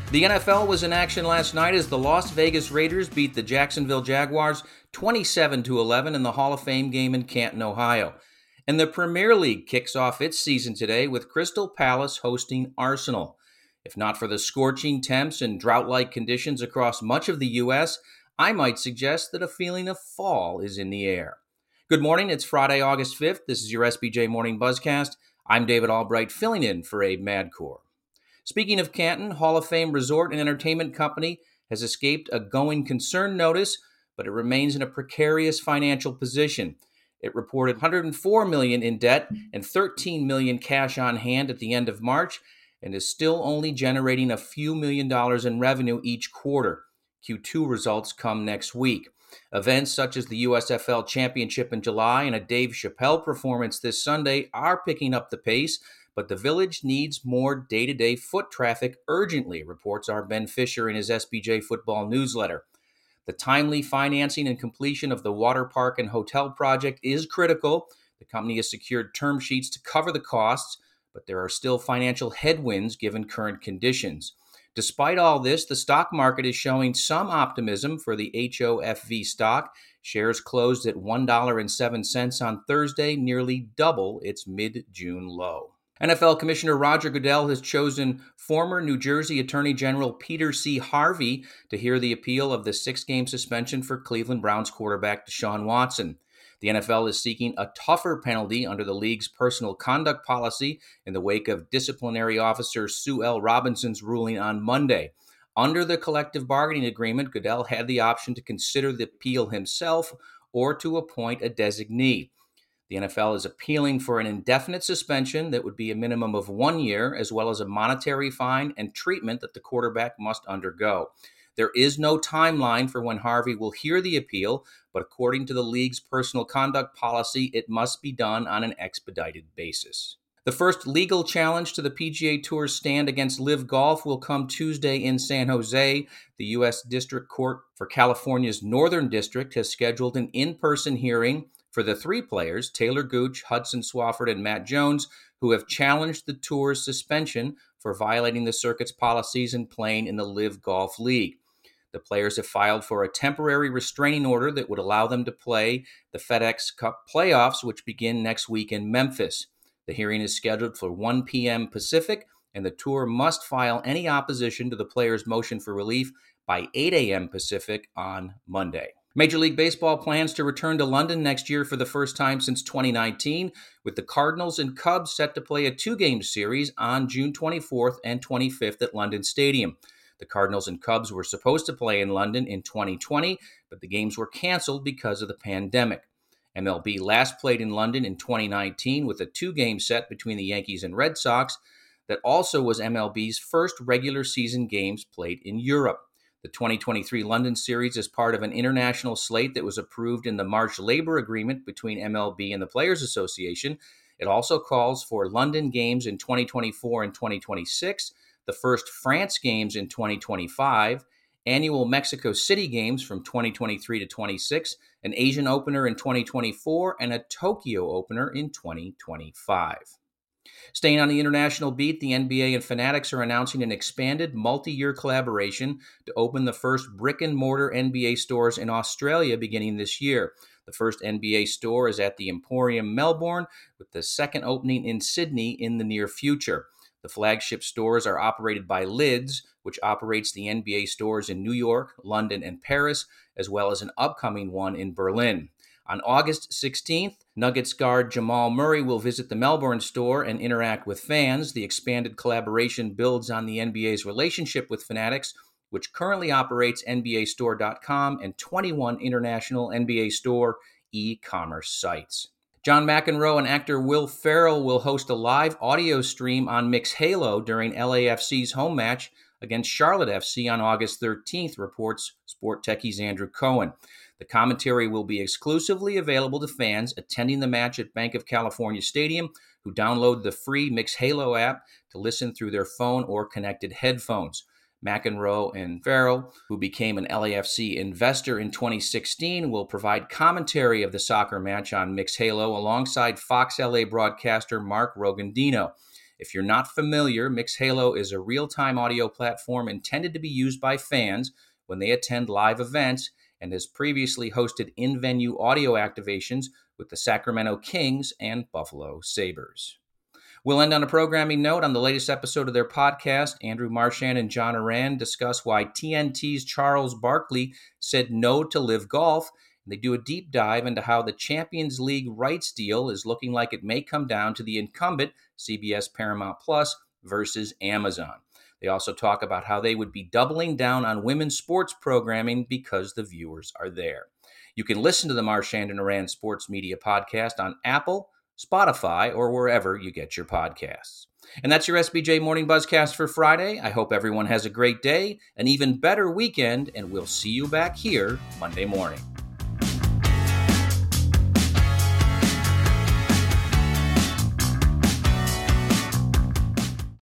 The NFL was in action last night as the Las Vegas Raiders beat the Jacksonville Jaguars 27-11 in the Hall of Fame game in Canton, Ohio. And the Premier League kicks off its season today with Crystal Palace hosting Arsenal. If not for the scorching temps and drought-like conditions across much of the U.S., I might suggest that a feeling of fall is in the air. Good morning, it's Friday, August 5th. This is your SBJ Morning Buzzcast. I'm David Albright, filling in for Abe Madcore. Speaking of Canton, Hall of Fame Resort and Entertainment Company has escaped a going concern notice, but it remains in a precarious financial position. It reported $104 million in debt and $13 million cash on hand at the end of March, and is still only generating a few $1 million in revenue each quarter. Q2 results come next week. Events such as the USFL Championship in July and a Dave Chappelle performance this Sunday are picking up the pace, but the Village needs more day-to-day foot traffic urgently, reports our Ben Fisher in his SBJ Football newsletter. The timely financing and completion of the water park and hotel project is critical. The company has secured term sheets to cover the costs, but there are still financial headwinds given current conditions. Despite all this, the stock market is showing some optimism for the HOFV stock. Shares closed at $1.07 on Thursday, nearly double its mid-June low. NFL Commissioner Roger Goodell has chosen former New Jersey Attorney General Peter C. Harvey to hear the appeal of the 6-game suspension for Cleveland Browns quarterback Deshaun Watson. The NFL is seeking a tougher penalty under the league's personal conduct policy in the wake of disciplinary officer Sue L. Robinson's ruling on Monday. Under the collective bargaining agreement, Goodell had the option to consider the appeal himself or to appoint a designee. The NFL is appealing for an indefinite suspension that would be a minimum of 1 year, as well as a monetary fine and treatment that the quarterback must undergo. There is no timeline for when Harvey will hear the appeal, but according to the league's personal conduct policy, it must be done on an expedited basis. The first legal challenge to the PGA Tour's stand against LIV Golf will come Tuesday in San Jose. The U.S. District Court for California's Northern District has scheduled an in-person hearing for the 3 players, Taylor Gooch, Hudson Swafford, and Matt Jones, who have challenged the tour's suspension for violating the circuit's policies and playing in the LIV Golf League. The players have filed for a temporary restraining order that would allow them to play the FedEx Cup playoffs, which begin next week in Memphis. The hearing is scheduled for 1 p.m. Pacific, and the tour must file any opposition to the players' motion for relief by 8 a.m. Pacific on Monday. Major League Baseball plans to return to London next year for the first time since 2019, with the Cardinals and Cubs set to play a 2-game series on June 24th and 25th at London Stadium. The Cardinals and Cubs were supposed to play in London in 2020, but the games were canceled because of the pandemic. MLB last played in London in 2019 with a 2-game set between the Yankees and Red Sox that also was MLB's first regular season games played in Europe. The 2023 London series is part of an international slate that was approved in the March labor agreement between MLB and the Players Association. It also calls for London games in 2024 and 2026, the first France games in 2025, annual Mexico City games from 2023 to 26, an Asian opener in 2024, and a Tokyo opener in 2025. Staying on the international beat, the NBA and Fanatics are announcing an expanded multi-year collaboration to open the first brick-and-mortar NBA stores in Australia beginning this year. The first NBA store is at the Emporium Melbourne, with the second opening in Sydney in the near future. The flagship stores are operated by Lids, which operates the NBA stores in New York, London, and Paris, as well as an upcoming one in Berlin. On August 16th, Nuggets guard Jamal Murray will visit the Melbourne store and interact with fans. The expanded collaboration builds on the NBA's relationship with Fanatics, which currently operates NBAstore.com and 21 international NBA Store e-commerce sites. John McEnroe and actor Will Ferrell will host a live audio stream on MixHalo during LAFC's home match against Charlotte FC on August 13th, reports Sport Techie's Andrew Cohen. The commentary will be exclusively available to fans attending the match at Bank of California Stadium who download the free MixHalo app to listen through their phone or connected headphones. McEnroe and Ferrell, who became an LAFC investor in 2016, will provide commentary of the soccer match on MixHalo alongside Fox LA broadcaster Mark Rogandino. If you're not familiar, Mixhalo is a real-time audio platform intended to be used by fans when they attend live events and has previously hosted in-venue audio activations with the Sacramento Kings and Buffalo Sabres. We'll end on a programming note. On the latest episode of their podcast, Andrew Marchand and John Oran discuss why TNT's Charles Barkley said no to LIV Golf. They do a deep dive into how the Champions League rights deal is looking like it may come down to the incumbent, CBS Paramount Plus, versus Amazon. They also talk about how they would be doubling down on women's sports programming because the viewers are there. You can listen to the Marchand and Oran Sports Media Podcast on Apple, Spotify, or wherever you get your podcasts. And that's your SBJ Morning Buzzcast for Friday. I hope everyone has a great day, an even better weekend, and we'll see you back here Monday morning.